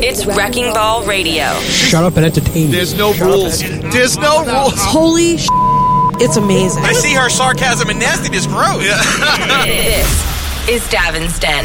It's Wrecking Ball Radio. Shut up and entertain me. There's no rules. There's no rules. Holy it's amazing. I see her sarcasm and nastiness grows. This is Davin's Den.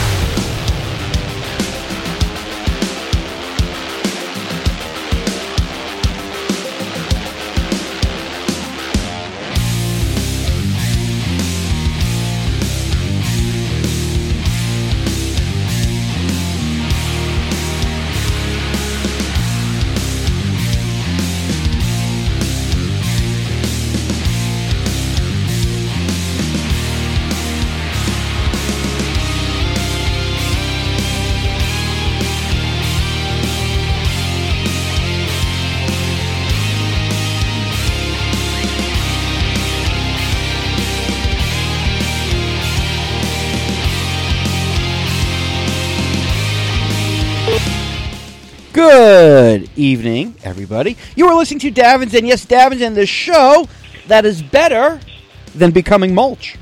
Good evening, everybody. You are listening to Davin's Den. Yes, Davin's Den, the show that is better than becoming mulch.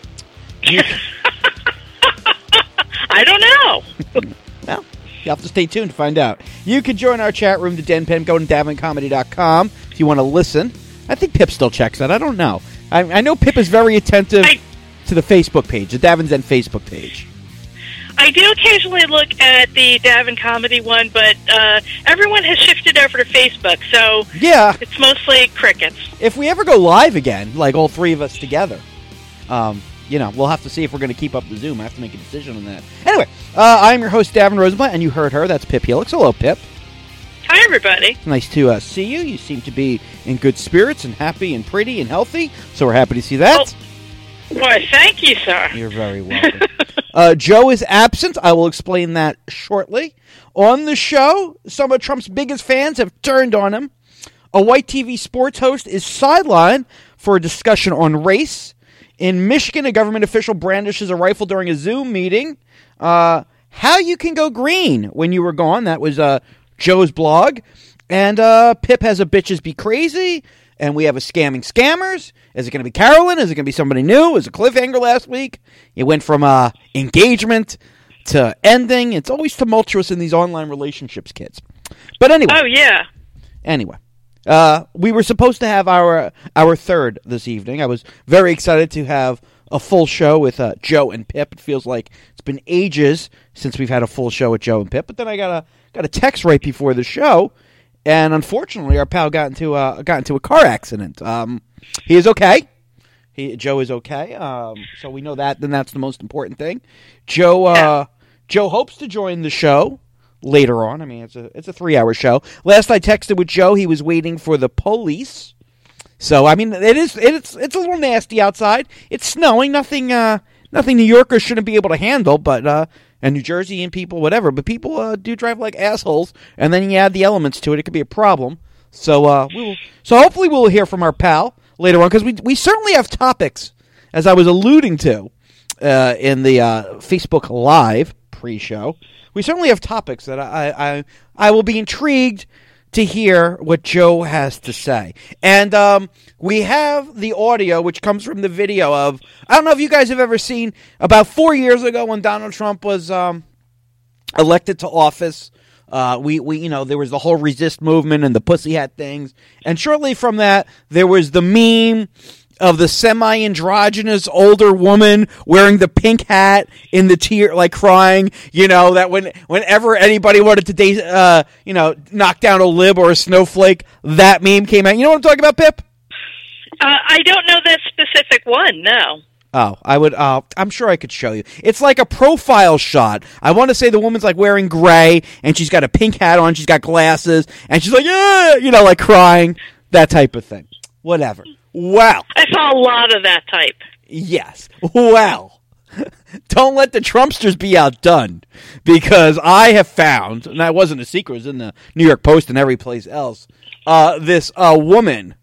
I don't know. Well, you have to stay tuned to find out. You can join our chat room, the Den Pen. Go to davincomedy.com if you want to listen. I think Pip still checks that. I don't know. I know Pip is very attentive to the Facebook page, the Davin's Den Facebook page. I do occasionally look at the Davin Comedy one, but everyone has shifted over to Facebook, so yeah, it's mostly crickets. If we ever go live again, like all three of us together, we'll have to see if we're going to keep up the Zoom. I have to make a decision on that. Anyway, I'm your host, Davin Rosenblatt, and you heard her. That's Pip Helix. Hello, Pip. Hi, everybody. Nice to see you. You seem to be in good spirits and happy and pretty and healthy, so we're happy to see that. Why, thank you, sir. You're very welcome. Joe is absent. I will explain that shortly. On the show, some of Trump's biggest fans have turned on him. A white TV sports host is sidelined for a discussion on race. In Michigan, a government official brandishes a rifle during a Zoom meeting. How you can go green when you were gone. That was Joe's blog. And Pip has a Bitches Be Crazy. And we have a Scamming Scammers. Is it going to be Carolyn? Is it going to be somebody new? It was a cliffhanger last week. It went from engagement to ending. It's always tumultuous in these online relationships, kids. But anyway. Oh, yeah. Anyway. We were supposed to have our third this evening. I was very excited to have a full show with Joe and Pip. It feels like it's been ages since we've had a full show with Joe and Pip. But then I got a text right before the show. And unfortunately, our pal got into a car accident. He is okay. Joe is okay. So we know that. Then that's the most important thing. Joe hopes to join the show later on. I mean, it's a 3-hour show. Last I texted with Joe, he was waiting for the police. So I mean, it's a little nasty outside. It's snowing. Nothing New Yorkers shouldn't be able to handle, but. And New Jersey and people, whatever. But people do drive like assholes, and then you add the elements to it. It could be a problem. So hopefully we'll hear from our pal later on, because we certainly have topics, as I was alluding to in the Facebook Live pre-show. We certainly have topics that I will be intrigued to hear what Joe has to say. And we have the audio, which comes from the video of, I don't know if you guys have ever seen, about 4 years ago when Donald Trump was elected to office, we there was the whole resist movement and the pussy hat things. And shortly from that, there was the meme of the semi-androgynous older woman wearing the pink hat in the tear, like crying, that whenever anybody wanted to knock down a lib or a snowflake, that meme came out. You know what I'm talking about, Pip? I don't know that specific one, no. Oh, I would. I'm sure I could show you. It's like a profile shot. I want to say the woman's like wearing gray, and she's got a pink hat on. She's got glasses, and she's like, yeah, like crying, that type of thing. Whatever. Well, I saw a lot of that type. Yes. Well, don't let the Trumpsters be outdone, because I have found, and that wasn't a secret, it was in the New York Post and every place else, this woman,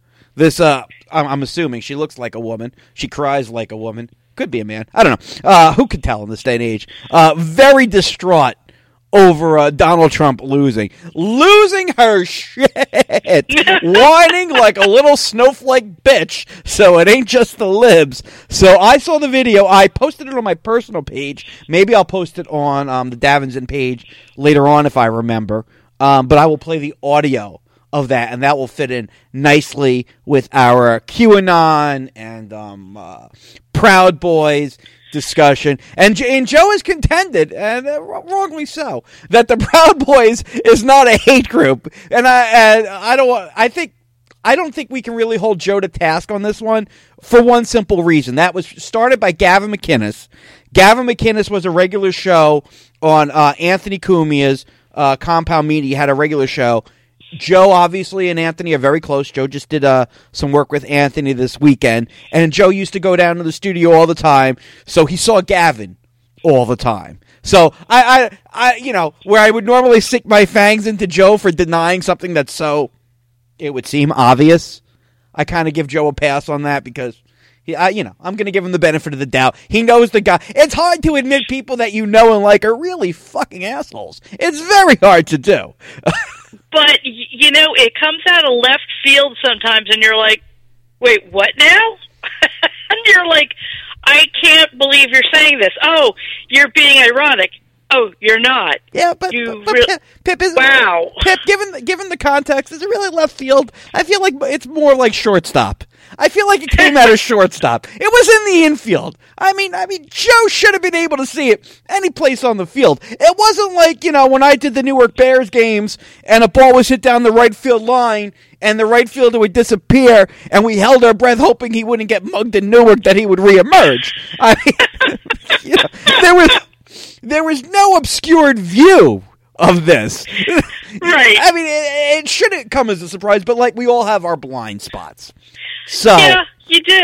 I'm assuming she looks like a woman, she cries like a woman, could be a man, I don't know, who could tell in this day and age, very distraught over Donald Trump losing her shit, whining like a little snowflake bitch, so it ain't just the libs. So I saw the video. I posted it on my personal page. Maybe I'll post it on the Davinson page later on if I remember. But I will play the audio of that, and that will fit in nicely with our QAnon and Proud Boys discussion. And Joe has contended, and wrongly so, that the Proud Boys is not a hate group. And I don't think we can really hold Joe to task on this one for one simple reason. That was started by Gavin McInnes. Gavin McInnes was a regular show on Anthony Cumia's Compound Media. He had a regular show. Joe, obviously, and Anthony are very close. Joe just did some work with Anthony this weekend, and Joe used to go down to the studio all the time, so he saw Gavin all the time. So I where I would normally sink my fangs into Joe for denying something that's so, it would seem obvious, I kind of give Joe a pass on that because I'm going to give him the benefit of the doubt. He knows the guy. It's hard to admit people that you know and like are really fucking assholes. It's very hard to do. But, it comes out of left field sometimes, and you're like, wait, what now? And you're like, I can't believe you're saying this. Oh, you're being ironic. Oh, you're not. Yeah, but Pip is wow. Pip, given the context, is it really left field? I feel like it's more like shortstop. I feel like it came out of shortstop. It was in the infield. I mean, Joe should have been able to see it any place on the field. It wasn't like, when I did the Newark Bears games and a ball was hit down the right field line and the right fielder would disappear and we held our breath hoping he wouldn't get mugged in Newark, that he would reemerge. I mean, there was no obscured view of this. Right. I mean, it shouldn't come as a surprise, but like we all have our blind spots. So yeah, you do.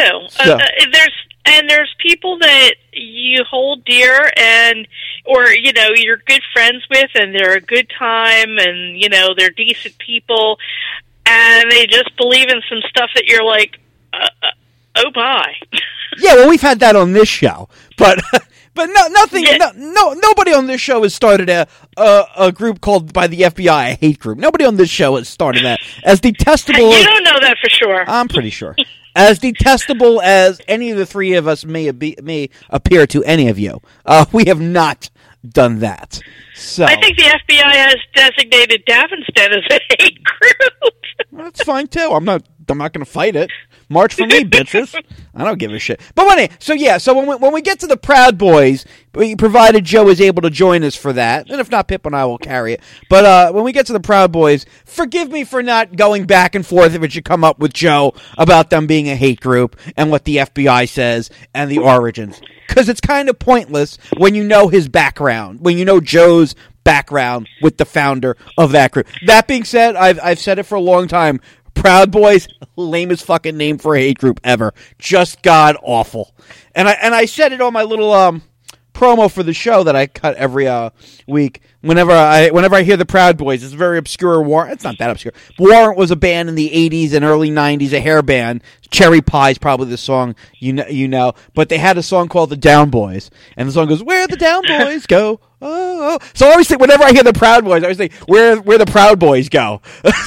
There's people that you hold dear or you're good friends with, and they're a good time, and they're decent people, and they just believe in some stuff that you're like, oh my. Yeah, well, we've had that on this show, but nothing. Yeah. Nobody on this show has started a group called by the FBI a hate group. Nobody on this show has started that. As detestable, you don't know that for sure. I'm pretty sure. As detestable as any of the three of us may appear to any of you, we have not done that. So I think the FBI has designated Davinston as a hate group. That's fine too. I'm not going to fight it. March for me, bitches. I don't give a shit. But when we get to the Proud Boys, provided Joe is able to join us for that, and if not, Pip and I will carry it. But when we get to the Proud Boys, forgive me for not going back and forth if it should come up with Joe about them being a hate group and what the FBI says and the origins. Because it's kind of pointless when you know his background, when you know Joe's background with the founder of that group. That being said, I've said it for a long time. Proud Boys, lamest fucking name for a hate group ever. Just god awful. And I said it on my little promo for the show that I cut every week. Whenever I hear the Proud Boys, it's a very obscure Warrant. It's not that obscure. Warrant was a band in the 80s and early 90s, a hair band. Cherry Pie's probably the song you know. But they had a song called The Down Boys, and the song goes, "Where the Down Boys go." Oh. So I always think, whenever I hear the Proud Boys, I always think, where the Proud Boys go.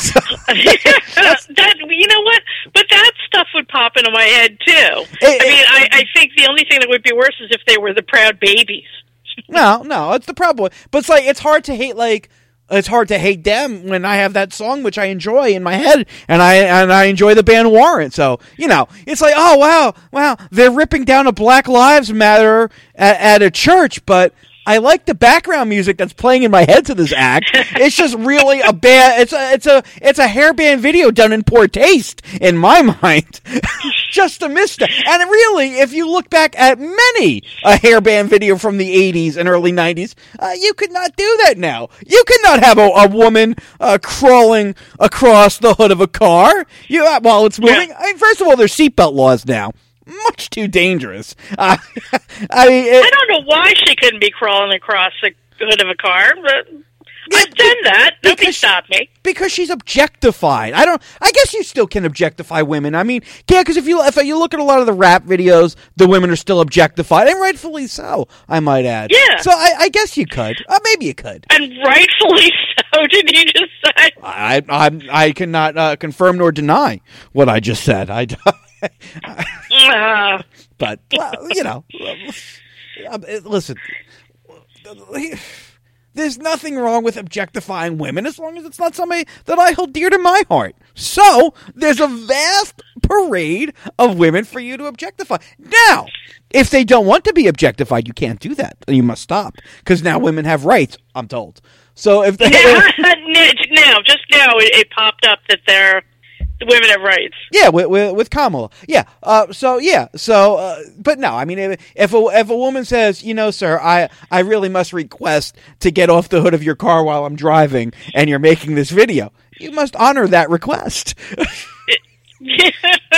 You know what? But that stuff would pop into my head too. I think the only thing that would be worse is if they were the Proud Babies. No, it's the Proud Boys. But it's hard to hate it's hard to hate them when I have that song which I enjoy in my head, and I enjoy the band Warrant. So it's like, oh wow, they're ripping down a Black Lives Matter at a church, but I like the background music that's playing in my head to this act. It's just really a bad. It's a hair band video done in poor taste in my mind. Just a misstep. And really, if you look back at many a hair band video from the 80s and early 90s, you could not do that now. You could not have a woman crawling across the hood of a car while it's moving. Yeah. I mean, first of all, there's seatbelt laws now. Much too dangerous. I don't know why she couldn't be crawling across the hood of a car, but I've done that. Nobody stopped me. Because she's objectified. I guess you still can objectify women. I mean, yeah, because if you look at a lot of the rap videos, the women are still objectified, and rightfully so, I might add. Yeah. So I guess you could. Maybe you could. And rightfully so, did you just say? I cannot confirm nor deny what I just said. But, well, listen, there's nothing wrong with objectifying women as long as it's not somebody that I hold dear to my heart. So, there's a vast parade of women for you to objectify. Now, if they don't want to be objectified, you can't do that. You must stop. Because now women have rights, I'm told. So, if they... Just now, it popped up that the women have rights. Yeah, with Kamala. Yeah. But no, I mean, if a woman says, sir, I really must request to get off the hood of your car while I'm driving, and you're making this video, you must honor that request. Yeah,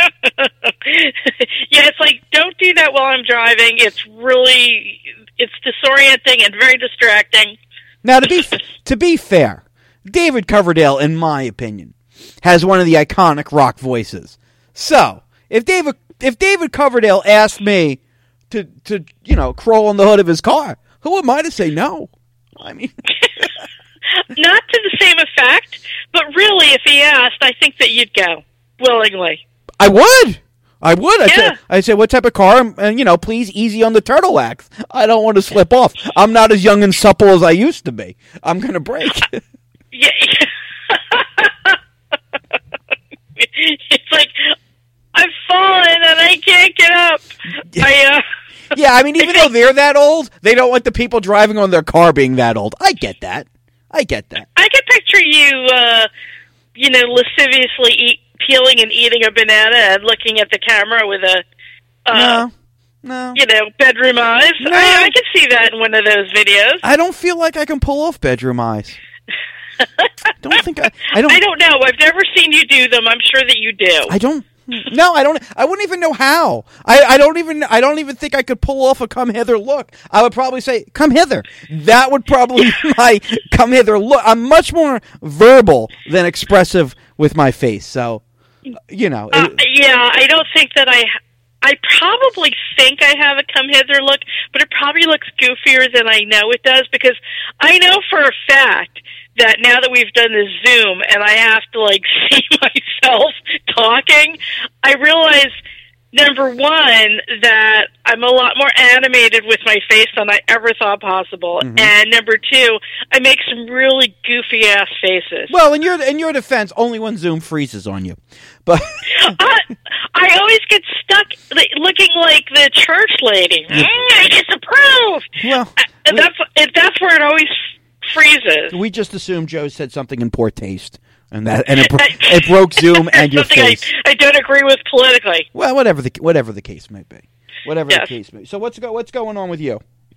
it's like, don't do that while I'm driving. It's disorienting and very distracting. Now, to be fair, David Coverdale, in my opinion, has one of the iconic rock voices. So, if David Coverdale asked me to crawl on the hood of his car, who am I to say no? I mean... Not to the same effect, but really, if he asked, I think that you'd go willingly. I would. Yeah. I'd say, what type of car? And, please, easy on the turtle wax. I don't want to slip off. I'm not as young and supple as I used to be. I'm going to break. Yeah. It's like, I've fallen and I can't get up. Yeah, I mean, even though they're that old, they don't want the people driving on their car being that old. I get that. I can picture you, lasciviously peeling and eating a banana and looking at the camera with no. Bedroom eyes. No. I can see that in one of those videos. I don't feel like I can pull off bedroom eyes. I don't know. I've never seen you do them. I'm sure that you do. I don't. No, I don't. I wouldn't even know how. I don't even think I could pull off a come hither look. I would probably say, come hither. That would probably be my come hither look. I'm much more verbal than expressive with my face. So, yeah, I don't think that I probably think I have a come hither look, but it probably looks goofier than I know it does, because I know for a fact that now that we've done this Zoom and I have to see myself talking, I realize, number one, that I'm a lot more animated with my face than I ever thought possible. Mm-hmm. And number two, I make some really goofy ass faces. Well, in your defense, only when Zoom freezes on you. But I always get stuck looking like the church lady. I disapprove. Well, that's where it always freezes. We just assumed Joe said something in poor taste, and it broke Zoom and your face. I don't agree with politically. Well, whatever the case may be, the case may be. So what's going on with you?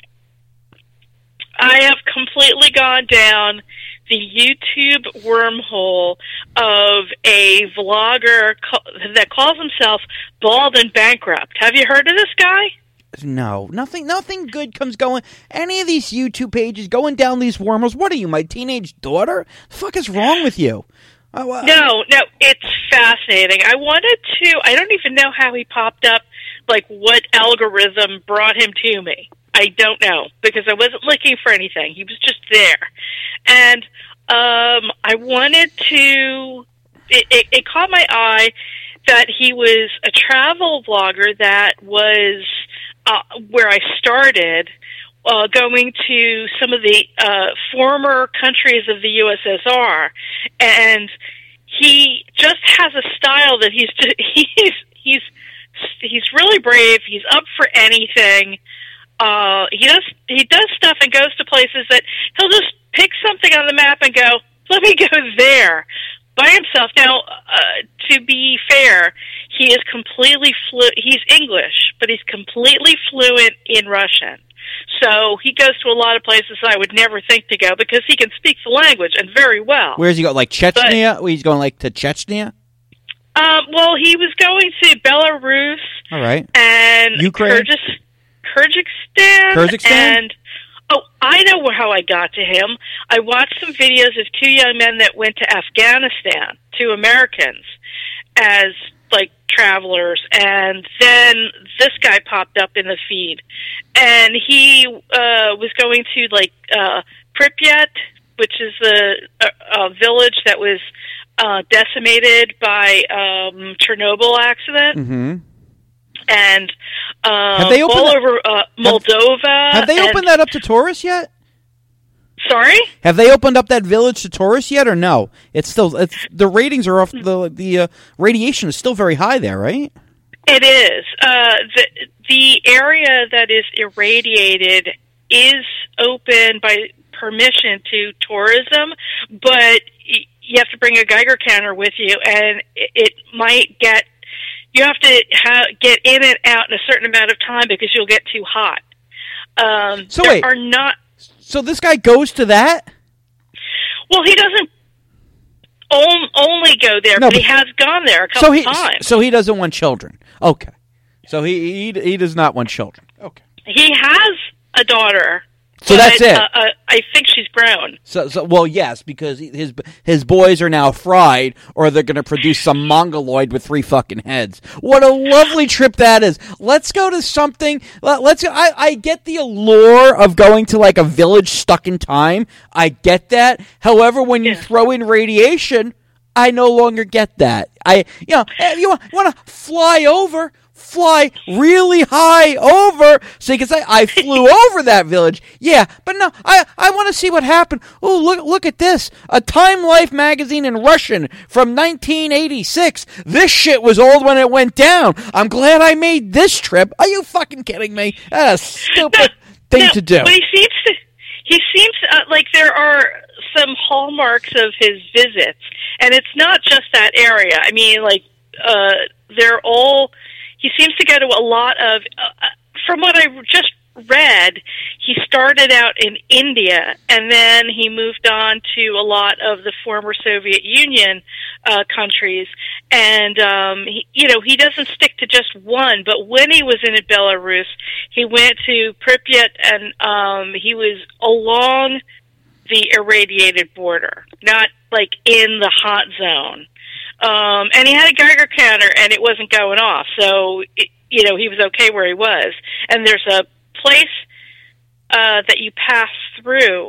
I have completely gone down the YouTube wormhole of a vlogger that calls himself Bald and Bankrupt. Have you heard of this guy? No, nothing good comes going. Any of these YouTube pages going down these wormholes. What are you, my teenage daughter? The fuck is wrong with you? No, it's fascinating. I don't even know how he popped up, what algorithm brought him to me. I don't know, because I wasn't looking for anything. He was just there. And I wanted to... It caught my eye that he was a travel vlogger that was... where I started, going to some of the former countries of the USSR, and he just has a style that he's really brave. He's up for anything. He does stuff and goes to places that he'll just pick something on the map and go, let me go there. By himself. Now, to be fair, he is completely he's English, but he's completely fluent in Russian. So he goes to a lot of places I would never think to go, because he can speak the language, and very well. Where does he go? Chechnya? He's going to Chechnya? Well, he was going to Belarus. All right. And Ukraine? Kyrgyzstan. And Oh, I know how I got to him. I watched some videos of two young men that went to Afghanistan, two Americans, as like travelers, and then this guy popped up in the feed, and he was going to like Pripyat, which is a village that was decimated by Chernobyl accident. Mm-hmm. And have they opened all over Moldova. Have they opened that up to tourists yet? Sorry? Have they opened up that village to tourists yet, or no? It's the ratings are off. The radiation is still very high there, right? It is. The area that is irradiated is open by permission to tourism, but you have to bring a Geiger counter with you, and it might get. You have to get in and out in a certain amount of time because you'll get too hot. So this guy goes to that? Well, he doesn't only go there, but he has gone there a couple times. So he doesn't want children. Okay. So he does not want children. Okay. He has a daughter. So that's it. I think she's grown. So well, yes, because his boys are now fried, or they're going to produce some mongoloid with 3 fucking heads. What a lovely trip that is! Let's go to something. I get the allure of going to like a village stuck in time. I get that. However, when you throw in radiation, I no longer get that. You want to fly really high over, so you can say, I flew over that village. Yeah, but no, I want to see what happened. Oh, look at this. A Time Life magazine in Russian from 1986. This shit was old when it went down. I'm glad I made this trip. Are you fucking kidding me? That's a stupid thing to do. But he seems like there are some hallmarks of his visits, and it's not just that area. I mean, like, they're all... He seems to go to a lot of, from what I just read, he started out in India, and then he moved on to a lot of the former Soviet Union countries. And, he doesn't stick to just one, but when he was in Belarus, he went to Pripyat, and he was along the irradiated border, not like in the hot zone. And he had a Geiger counter, and it wasn't going off. So, he was okay where he was. And there's a place that you pass through,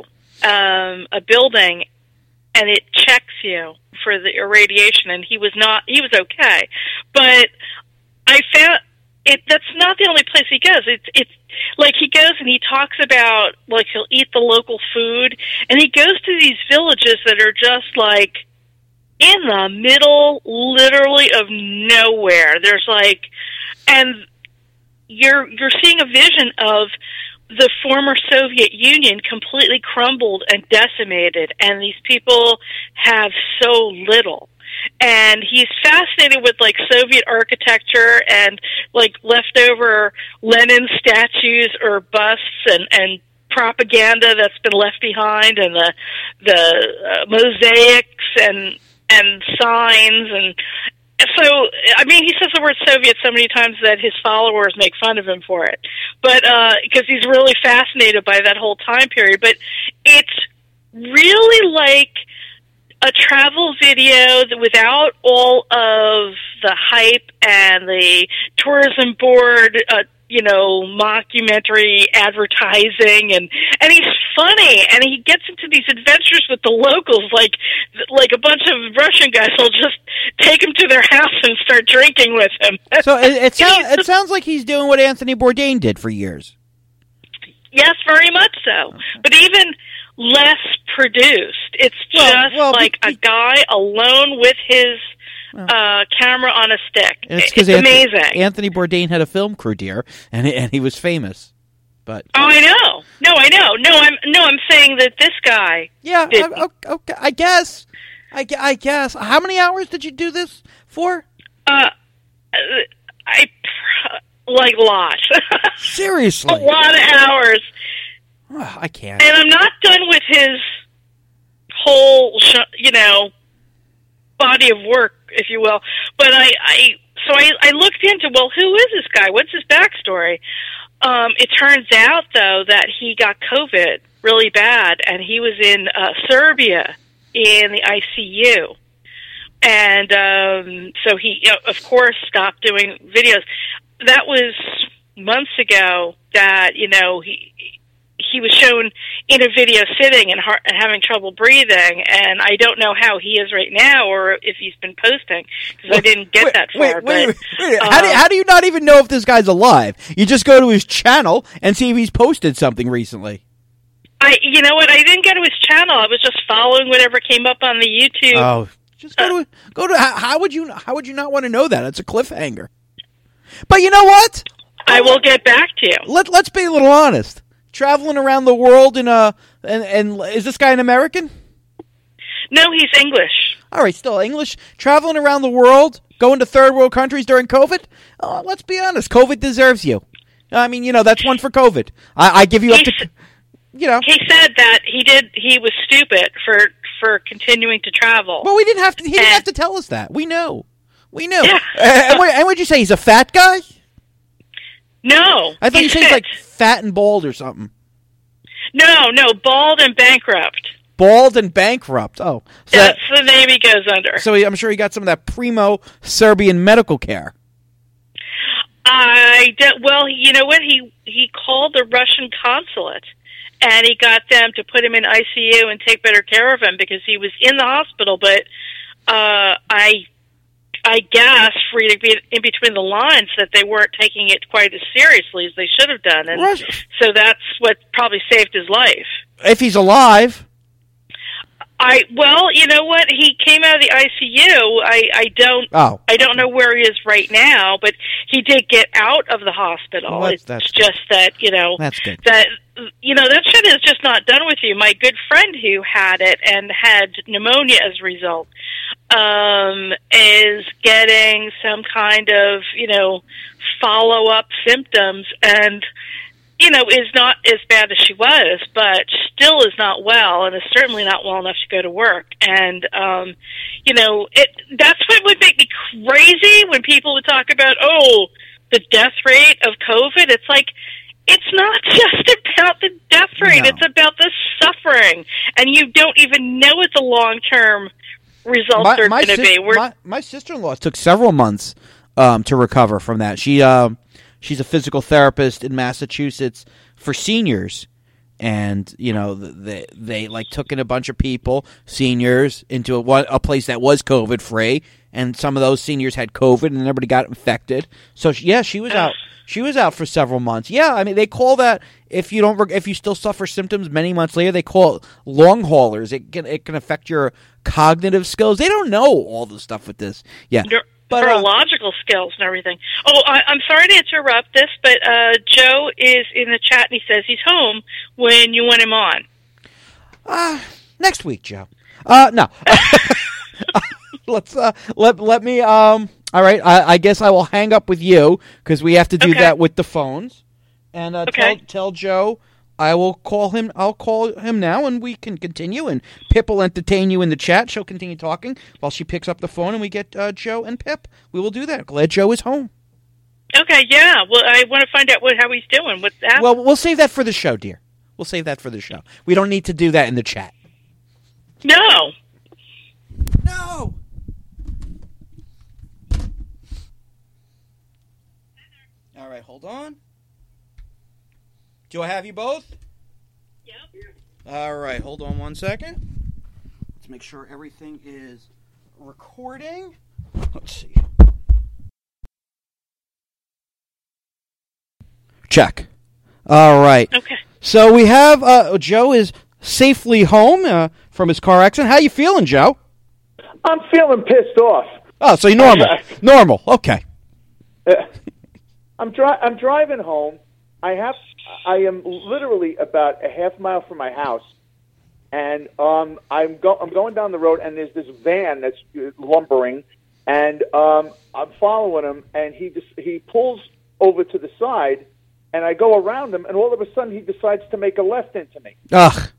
a building, and it checks you for the irradiation, and he was okay. But I found that's not the only place he goes. It's like he goes and he talks about, like, he'll eat the local food, and he goes to these villages that are just like, in the middle, literally, of nowhere. There's like, and you're seeing a vision of the former Soviet Union completely crumbled and decimated, and these people have so little. And he's fascinated with like Soviet architecture and like leftover Lenin statues or busts and propaganda that's been left behind, and the mosaics and signs, and so, I mean, he says the word Soviet so many times that his followers make fun of him for it, but because he's really fascinated by that whole time period. But it's really like a travel video without all of the hype and the tourism board, mockumentary advertising, and he's funny, and he gets into these adventures with the locals, like a bunch of Russian guys will just take him to their house and start drinking with him. So it sounds like he's doing what Anthony Bourdain did for years. Yes, very much so. Okay. But even less produced. It's just a guy alone with his camera on a stick. It's amazing. Anthony Bourdain had a film crew, dear, and he was famous. But I know. No, I know. I'm saying that this guy. Yeah. Okay. I guess. How many hours did you do this for? Like lots. Seriously, a lot of hours. Oh, I can't. And I'm not done with his whole, body of work, if you will. But I looked into, well, who is this guy? What's his backstory? It turns out, though, that he got COVID really bad, and he was in Serbia in the ICU. And so he, of course, stopped doing videos. That was months ago that, he was shown in a video sitting and having trouble breathing, and I don't know how he is right now or if he's been posting, because I didn't get that far. Wait. How do you not even know if this guy's alive? You just go to his channel and see if he's posted something recently. You know what? I didn't go to his channel. I was just following whatever came up on the YouTube. Oh, just go to. How would you not want to know that? It's a cliffhanger. But you know what? I will get back to you. Let's be a little honest. Traveling around the world and is this guy an American? No, he's English. All right, still English. Traveling around the world, going to third world countries during COVID. Let's be honest. COVID deserves you. I mean, that's one for COVID. I give you up to. He said that he was stupid for continuing to travel. Well, he didn't have to tell us that. We know. Yeah. And what'd you say? He's a fat guy? No. I thought you said he's like fat and bald or something. No, bald and bankrupt. Bald and bankrupt. Oh. So that's the name he goes under. So I'm sure he got some of that primo Serbian medical care. Well, you know what? He called the Russian consulate, and he got them to put him in ICU and take better care of him because he was in the hospital. But I guess, reading in between the lines, that they weren't taking it quite as seriously as they should have done, and so that's what probably saved his life. If he's alive. Well, you know what? He came out of the ICU. I don't know where he is right now, but he did get out of the hospital. Well, it's just that, that's good. That shit is just not done with you. My good friend who had it and had pneumonia as a result, is getting some kind of, follow-up symptoms, and is not as bad as she was, but still is not well, and is certainly not well enough to go to work. And, that's what would make me crazy when people would talk about, the death rate of COVID. It's like, it's not just about the death rate. No. It's about the suffering. And you don't even know what the long-term results are going to be. My sister-in-law took several months to recover from that. She's a physical therapist in Massachusetts for seniors, and they like took in a bunch of people, seniors, into a place that was COVID free, and some of those seniors had COVID, and everybody got infected. So she was out. She was out for several months. Yeah, I mean they call that if you still suffer symptoms many months later, they call it long haulers. It can affect your cognitive skills. They don't know all the stuff with this. Yeah. Neurological skills and everything. Oh, I'm sorry to interrupt this, but Joe is in the chat and he says he's home when you want him on. Next week, Joe. No. Let me. All right. I guess I will hang up with you because we have to do that with the phones. And tell Joe I will call him. I'll call him now, and we can continue. And Pip will entertain you in the chat. She'll continue talking while she picks up the phone, and we get Joe and Pip. We will do that. Glad Joe is home. Okay, yeah. Well, I want to find out how he's doing. What's that? Well, we'll save that for the show, dear. We'll save that for the show. We don't need to do that in the chat. No. All right, hold on. Do I have you both? Yep. All right, hold on one second. Let's make sure everything is recording. Let's see. Check. All right. Okay. So we have Joe is safely home from his car accident. How you feeling, Joe? I'm feeling pissed off. Oh, so you're normal. Normal. Okay. I'm driving home. I am literally about a half mile from my house, and I'm going down the road, and there's this van that's lumbering, and I'm following him, and he pulls over to the side, and I go around him, and all of a sudden he decides to make a left into me. Ugh.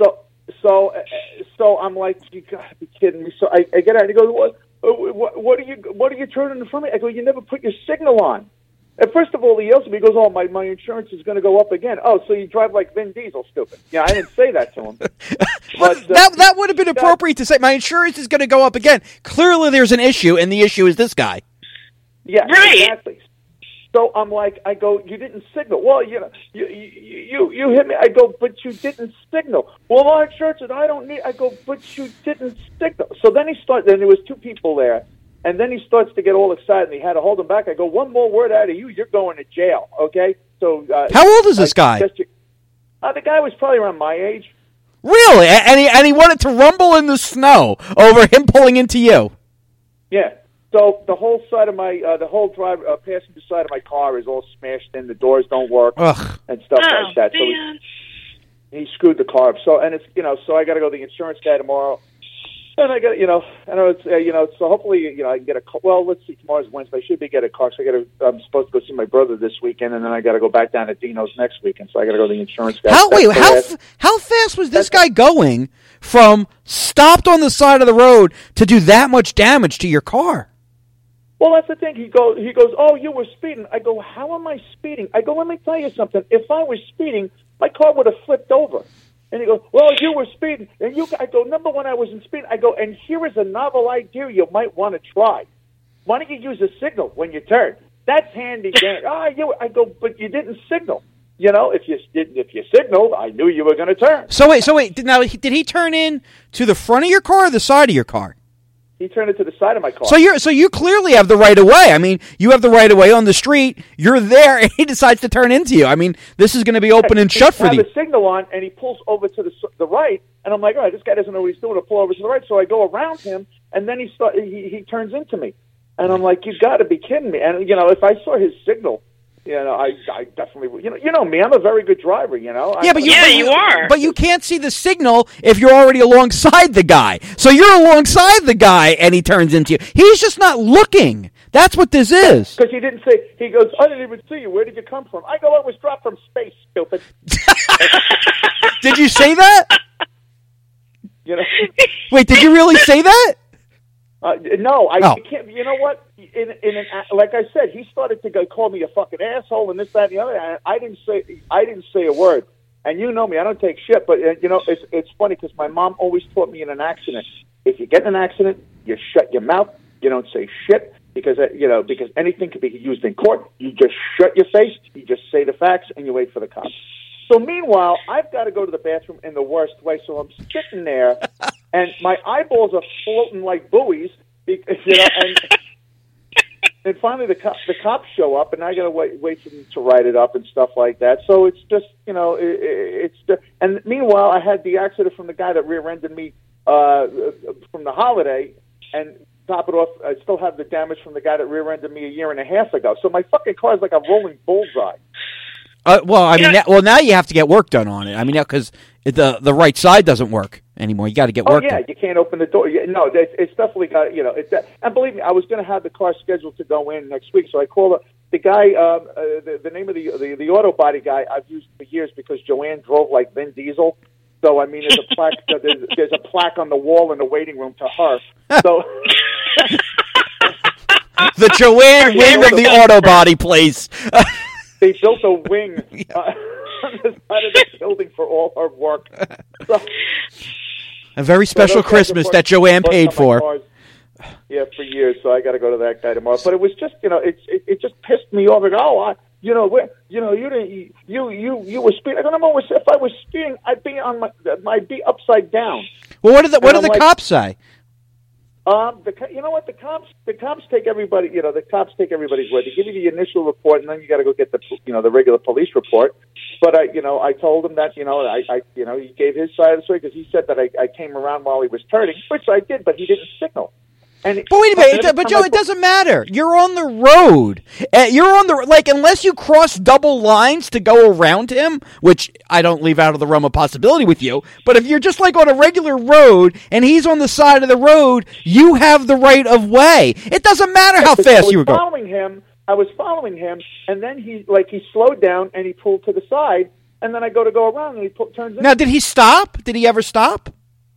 So I'm like, you gotta be kidding me. So I get out and he goes, what are you turning in front of me? I go, you never put your signal on. And first of all, he yells at me. He goes, "Oh, my insurance is going to go up again." Oh, so you drive like Vin Diesel, stupid. Yeah, I didn't say that to him. But that would have been appropriate to say. My insurance is going to go up again. Clearly, there's an issue, and the issue is this guy. Yeah, right. Exactly. So I'm like, I go, "You didn't signal." Well, you hit me. I go, "But you didn't signal." Well, my insurance, and I don't need. I go, "But you didn't signal." So then he started. Then there was two people there. And then he starts to get all excited, and he had to hold him back. I go, "One more word out of you, you're going to jail." Okay? So how old is this guy? The guy was probably around my age. Really? And he wanted to rumble in the snow over him pulling into you. Yeah. So the whole side of my passenger side of my car is all smashed in. The doors don't work. Ugh. And stuff like that. Man. So he screwed the car up. So it's so I got to go to the insurance guy tomorrow. And I got, I know it's, so hopefully, I can get a car. Well, let's see, tomorrow's Wednesday. I should be get a car. So I'm supposed to go see my brother this weekend, and then I got to go back down to Dino's next weekend. So I got to go to the insurance guy. How fast was this guy going from stopped on the side of the road to do that much damage to your car? Well, that's the thing. He goes, "Oh, you were speeding." I go, "How am I speeding?" I go, "Let me tell you something. If I was speeding, my car would have flipped over." And he goes, "Well, you were speeding." And I go, "Number one, I wasn't speeding." I go, "And here is a novel idea you might want to try. Why don't you use a signal when you turn? That's handy." I go, "But you didn't signal. If you signaled, I knew you were going to turn." So wait. Now, did he turn in to the front of your car or the side of your car? He turned it to the side of my car. So you clearly have the right of way. I mean, you have the right of way on the street. You're there, and he decides to turn into you. I mean, this is going to be open and shut for you. I have a signal on, and he pulls over to the right, and I'm like, "All right, this guy doesn't know what he's doing to pull over to the right." So I go around him, and then he turns into me, and I'm like, "You got to be kidding me!" And if I saw his signal, I definitely would. You know me, I'm a very good driver. Yeah, but you are. But you can't see the signal if you're already alongside the guy. So you're alongside the guy, and he turns into you. He's just not looking. That's what this is. Because he didn't say. He goes, "I didn't even see you. Where did you come from?" I go, "I was dropped from space, stupid." Did you say that? Wait, did you really say that? No, I can't. You know what? Like I said, he started to call me a fucking asshole and this, that, and the other. And I didn't say a word. And you know me, I don't take shit. But it's funny because my mom always taught me in an accident, if you get in an accident, you shut your mouth. You don't say shit because anything can be used in court. You just shut your face. You just say the facts and you wait for the cops. So meanwhile, I've got to go to the bathroom in the worst way. So I'm sitting there, and my eyeballs are floating like buoys. And finally the cops show up, and I got to wait for them to write it up and stuff like that. So it's just and meanwhile I had the accident from the guy that rear-ended me from the holiday, and top it off, I still have the damage from the guy that rear-ended me a year and a half ago. So my fucking car is like a rolling bullseye. Now you have to get work done on it. I mean, because the right side doesn't work anymore. You got to get work done. You can't open the door. No, it's definitely got. And believe me, I was going to have the car scheduled to go in next week. So I called the guy. The name of the auto body guy I've used for years because Joanne drove like Vin Diesel. So I mean, there's a plaque. There's a plaque on the wall in the waiting room to her. So. The Joanne wing of the auto body place. They built a wing on the side of the building for all her work. So, a very special Christmas that Joanne paid for. Yeah, for years. So I got to go to that guy tomorrow. But it was just, it just pissed me off. You were speeding. I don't know. If I was speeding, I'd be upside down. Well, what did the cops say? You know what? The cops take everybody. The cops take everybody's word. They give you the initial report, and then you got to go get the regular police report. But I told him that he gave his side of the story because he said that I came around while he was turning, which I did, but he didn't signal. But wait a minute, but Joe, it doesn't matter. You're on the road. Unless you cross double lines to go around him, which I don't leave out of the realm of possibility with you, but if you're just like on a regular road and he's on the side of the road, you have the right of way. It doesn't matter how fast you were going. I was following him, and then he slowed down and he pulled to the side, and then I go around and he turns in. Now, did he stop? Did he ever stop?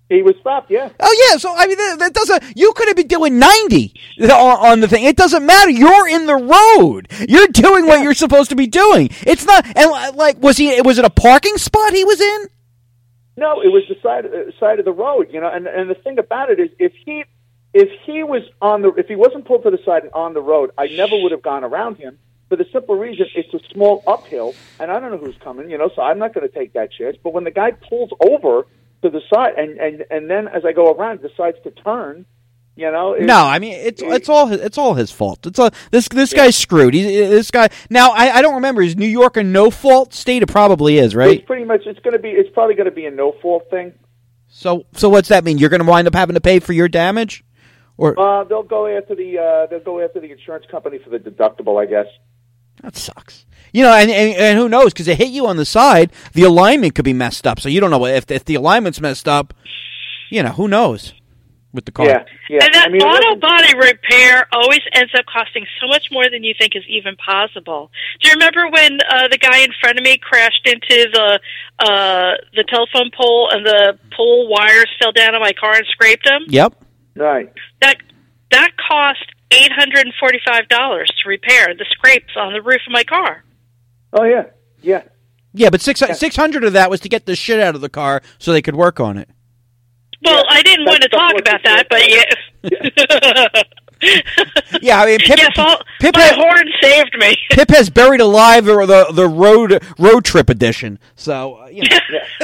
He was stopped, yeah. Oh, yeah, so, I mean, that doesn't... You could have been doing 90 on the thing. It doesn't matter. You're in the road. You're doing what you're supposed to be doing. It's not... And, like, was it a parking spot he was in? No, it was the side of the road, you know. And the thing about it is, if he wasn't pulled to the side and on the road, I never would have gone around him for the simple reason it's a small uphill, and I don't know who's coming, you know, so I'm not going to take that chance. But when the guy pulls over to the side, and then as I go around, decides to turn. You know, no, I mean it's all his fault. This guy's screwed. This guy now. I don't remember. Is New York a no fault state? It probably is, right? It's pretty much. It's probably going to be a no fault thing. So what's that mean? You're going to wind up having to pay for your damage, or they'll go after the insurance company for the deductible, I guess. That sucks. You know, and who knows? Because it hit you on the side, the alignment could be messed up. So you don't know if the alignment's messed up. You know, who knows with the car? Yeah. And that auto body repair always ends up costing so much more than you think is even possible. Do you remember when the guy in front of me crashed into the telephone pole and the pole wires fell down on my car and scraped him? Yep. Right. That cost $845 to repair the scrapes on the roof of my car. Oh, yeah. Yeah. Yeah, but 600 of that was to get the shit out of the car so they could work on it. Well, I didn't want to talk about that, but yeah. Yeah, I mean, Pip, Pip my horn saved me. Pip has buried alive the road trip edition. So, you know.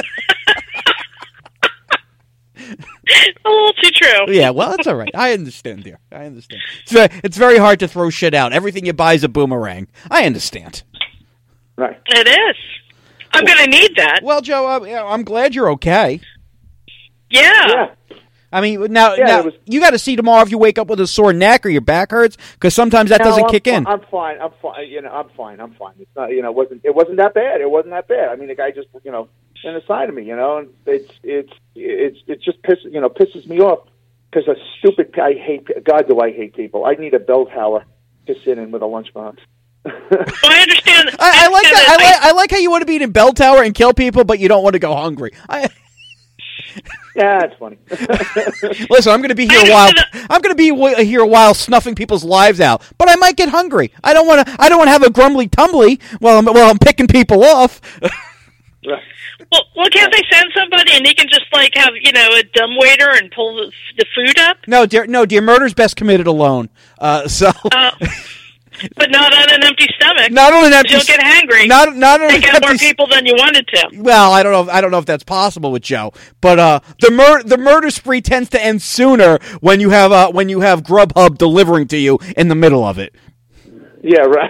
A little too true. Yeah, well, that's all right. I understand, dear. I understand. It's very hard to throw shit out. Everything you buy is a boomerang. I understand. Right. It is. I'm going to need that. Well, Joe, I'm glad you're okay. Yeah. I mean, now you got to see tomorrow if you wake up with a sore neck or your back hurts, because sometimes that doesn't kick in. I'm fine. You know, I'm fine. It's not. You know, it wasn't that bad. It wasn't that bad. I mean, the guy just, you know, in the side of me, you know, and it just pisses me off because I hate people. I need a bell tower to sit in with a lunchbox. Well, I understand. I like that. I like how you want to be in Bell Tower and kill people, but you don't want to go hungry. Yeah, that's funny. Listen, I'm going to be here a while. I'm going to be here a while, snuffing people's lives out. But I might get hungry. I don't want to have a grumbly tumbly while I'm picking people off. Well, can't they send somebody and he can just have a dumbwaiter and pull the food up? No, dear, murder's best committed alone. But not on an empty stomach. Not on an empty stomach. You'll get hangry. Not on Take out more people than you wanted to. Well, I don't know if that's possible with Joe. But the murder spree tends to end sooner when you have Grubhub delivering to you in the middle of it. Yeah, right.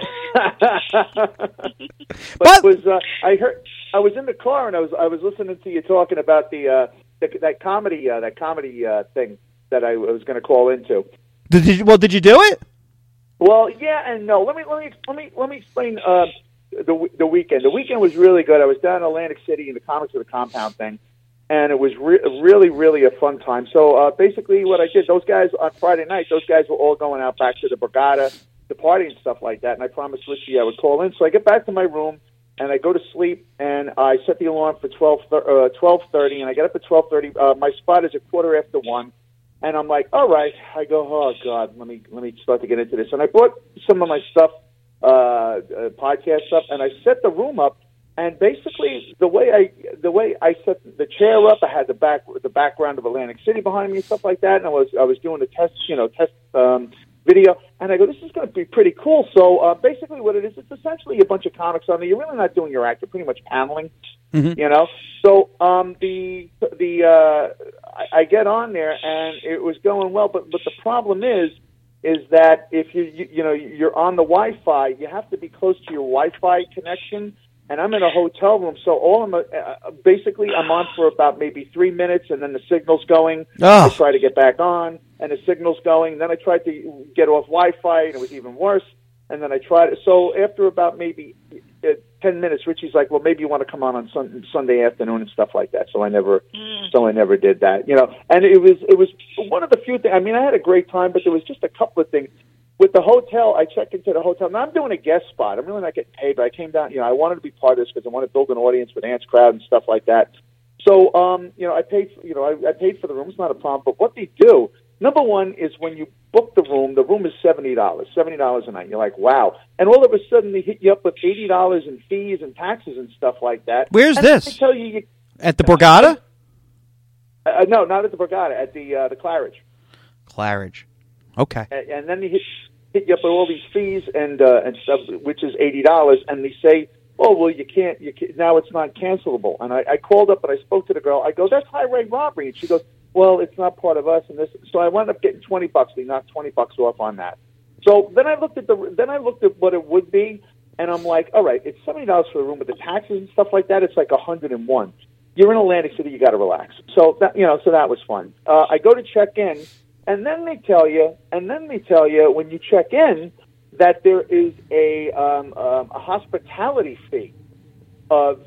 but I was in the car and I was listening to you talking about that comedy thing that I was going to call into. Did you do it? Well, yeah and no. Let me explain the weekend. The weekend was really good. I was down in Atlantic City in the Comics of the Compound thing, and it was really, really a fun time. So basically what I did, those guys on Friday night, those guys were all going out back to the Borgata, the party and stuff like that, and I promised Richie I would call in. So I get back to my room, and I go to sleep, and I set the alarm for 12:30, and I get up at 12:30. My spot is at 1:15. And I'm like, all right. I go, oh God, let me start to get into this. And I brought some of my stuff, podcast stuff, and I set the room up. And basically, the way I set the chair up, I had the background of Atlantic City behind me and stuff like that. And I was doing the test video. And I go, this is going to be pretty cool. So basically, what it is, it's essentially a bunch of comics on there. You're really not doing your act. You're pretty much paneling. Mm-hmm. You know. So I get on there and it was going well, but the problem is that if you're on the Wi-Fi, you have to be close to your Wi-Fi connection. And I'm in a hotel room, so basically I'm on for about maybe 3 minutes, and then the signal's going. I try to get back on, and the signal's going. Then I tried to get off Wi-Fi, and it was even worse. And then I tried it. So after about maybe 10 minutes, Richie's like, "Well, maybe you want to come on Sunday afternoon and stuff like that." So I never did that, you know. And it was one of the few things. I mean, I had a great time, but there was just a couple of things. With the hotel, I checked into the hotel. Now, I'm doing a guest spot. I'm really not getting paid, but I came down. You know, I wanted to be part of this because I want to build an audience with Ant's Crowd and stuff like that. So, I paid. I paid for the room. It's not a problem. But what they do, number one, is when you book the room is $70 a night. You're like, wow. And all of a sudden, they hit you up with $80 in fees and taxes and stuff like that. Where's and this? They tell you at the Borgata? No, not at the Borgata. At the Claridge. Claridge. Okay. And then they hit you up with all these fees and stuff, which is $80, and they say, "Oh, well, you can't. Now it's not cancelable." And I called up and I spoke to the girl. I go, "That's highway robbery," and she goes, "Well, it's not part of us." And this, so I wound up getting $20. They knocked $20 off on that. So then I looked at what it would be, and I'm like, all right, it's $70 for the room, but the taxes and stuff like that, it's like $101. You're in Atlantic City, you got to relax. So that was fun. I go to check in, and then they tell you when you check in that there is a hospitality fee of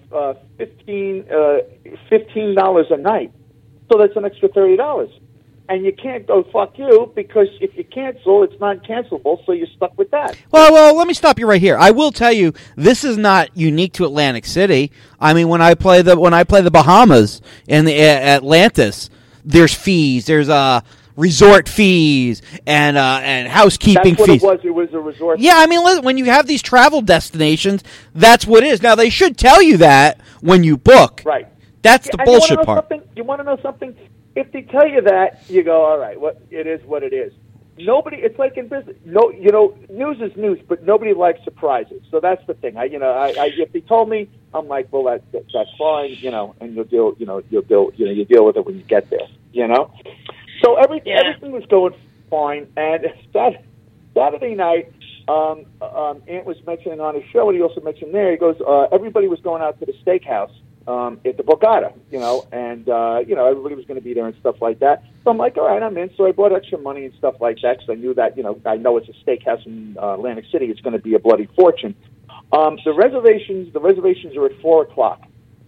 $15 a night. So that's an extra $30. And you can't go, fuck you, because if you cancel, it's not cancelable, so you're stuck with that. Well, let me stop you right here. I will tell you, this is not unique to Atlantic City. I mean, when I play the Bahamas and the Atlantis, there's fees, there's resort fees and housekeeping fees. That's what it was. It was a resort. Yeah, I mean, when you have these travel destinations, that's what it is. Now, they should tell you that when you book. Right. That's the bullshit part. You want to know something? If they tell you that, you go, all right, it is what it is. Nobody, it's like in business. No, news is news, but nobody likes surprises. So that's the thing. If they told me, I'm like, well, that's fine, and you'll deal with it when you get there, So everything was going fine, and Saturday night, Ant was mentioning on his show, and he also mentioned there, he goes, everybody was going out to the steakhouse at the Borgata, and everybody was going to be there and stuff like that. So I'm like, all right, I'm in. So I bought extra money and stuff like that because I knew that, I know it's a steakhouse in Atlantic City. It's going to be a bloody fortune. The reservations are at 4:00.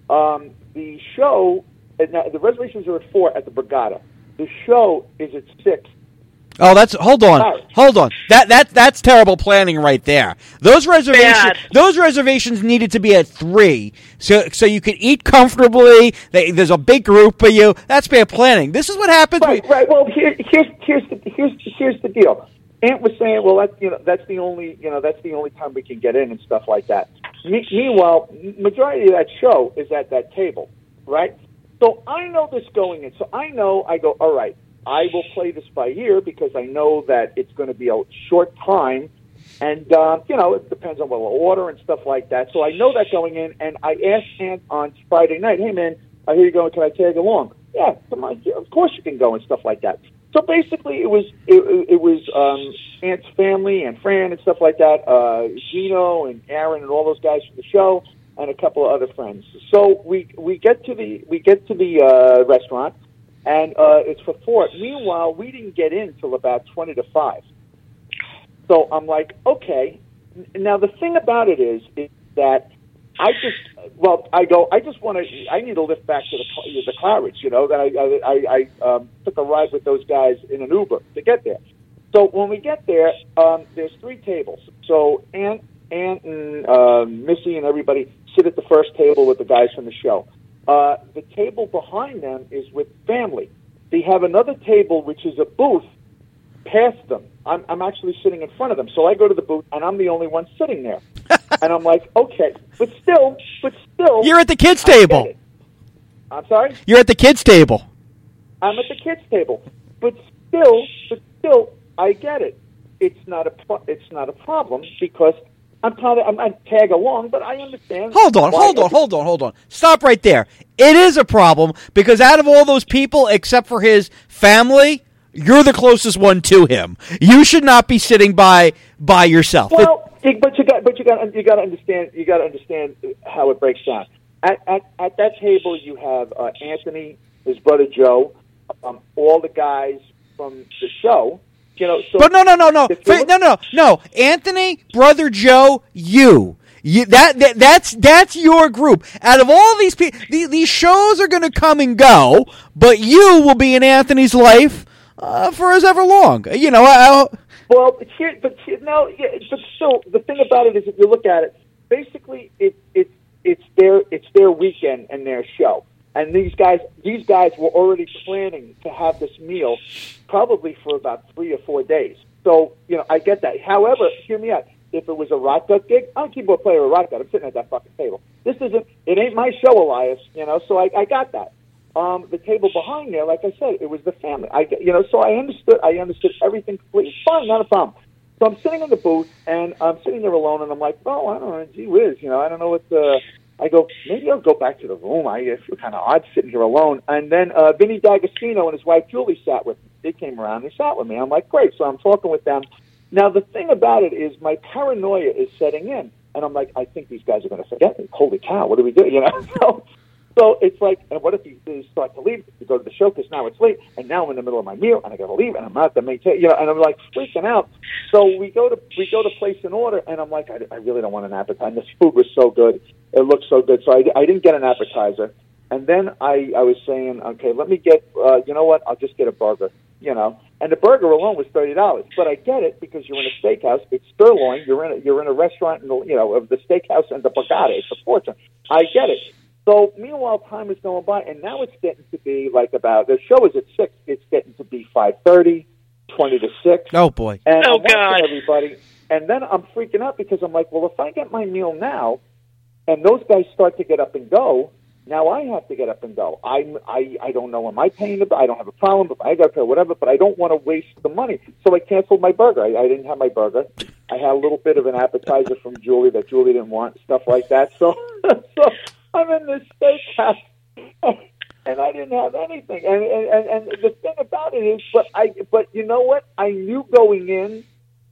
The reservations are at 4 at the Borgata. The show is at 6. Oh, hold on. That's terrible planning right there. Those reservations needed to be at 3, so you could eat comfortably. There's a big group of you. That's bad planning. This is what happens. Right. Well, here's the deal. Ant was saying, well, that's the only time we can get in and stuff like that. Meanwhile, majority of that show is at that table, right? So I know this going in. So I go, all right. I will play this by ear because I know that it's going to be a short time, and it depends on what we'll order and stuff like that. So I know that going in, and I asked Ant on Friday night, "Hey man, I hear you going. Can I tag along?" Yeah, come on. Of course you can go and stuff like that. So basically, it was Ant's family and Fran and stuff like that, Gino and Aaron and all those guys from the show, and a couple of other friends. So we get to the restaurant. And it's for 4. Meanwhile, we didn't get in till about 20 to 5. So I'm like, okay. Now the thing about it is that I need to lift back to the Claridge. That I took a ride with those guys in an Uber to get there. So when we get there, there's 3 tables. So Ant and Missy and everybody sit at the first table with the guys from the show. The table behind them is with family. They have another table, which is a booth, past them. I'm actually sitting in front of them. So I go to the booth, and I'm the only one sitting there. And I'm like, okay. But still. You're at the kids' table. I'm sorry? You're at the kids' table. I'm at the kids' table. But still, I get it. It's not a problem because I'm tag along, but I understand. Hold on. Stop right there. It is a problem because out of all those people, except for his family, you're the closest one to him. You should not be sitting by yourself. Well, but you got to understand how it breaks down. At that table, you have Anthony, his brother Joe, all the guys from the show. So but no. Anthony, brother Joe, you. That's your group. Out of all these people, these shows are going to come and go, but you will be in Anthony's life for as ever long. But still, the thing about it is, if you look at it, basically it's their weekend and their show. And these guys were already planning to have this meal probably for about 3 or 4 days. So, I get that. However, hear me out. If it was a Rot Gut gig, I'm a keyboard player of Rot Gut. I'm sitting at that fucking table. It ain't my show, Elias, so I got that. The table behind there, like I said, it was the family. So I understood everything completely fine, not a problem. So I'm sitting in the booth, and I'm sitting there alone, and I'm like, oh, I don't know, gee whiz, I don't know what I go, maybe I'll go back to the room. I feel kind of odd sitting here alone. And then Vinny D'Agostino and his wife Julie sat with me. They came around and they sat with me. I'm like, great. So I'm talking with them. Now, the thing about it is my paranoia is setting in. And I'm like, I think these guys are going to forget me. Holy cow, what do we do? So it's like, and what if they start to leave to go to the show because now it's late, and now I'm in the middle of my meal, and I got to leave, and I'm not the maintain, and I'm like freaking out. So we go to place an order, and I'm like, I really don't want an appetizer. This food was so good, it looked so good, so I didn't get an appetizer. And then I was saying, okay, let me get, I'll just get a burger, And the burger alone was $30, but I get it because you're in a steakhouse. It's sirloin. You're in a restaurant, of the steakhouse and the Borgata. It's a fortune. I get it. So, meanwhile, time is going by, and now it's getting to be like the show is at 6. It's getting to be 5:30, 20 to 6. Oh, boy. And I'm watching God. everybody. And then I'm freaking out because I'm like, well, if I get my meal now and those guys start to get up and go, now I have to get up and go. I don't know, am I paying the I don't have a problem, but I got to pay whatever, but I don't want to waste the money. So I canceled my burger. I didn't have my burger. I had a little bit of an appetizer from Julie that Julie didn't want, stuff like that. So I'm in this steakhouse, and I didn't have anything. And the thing about it is, but you know what? I knew going in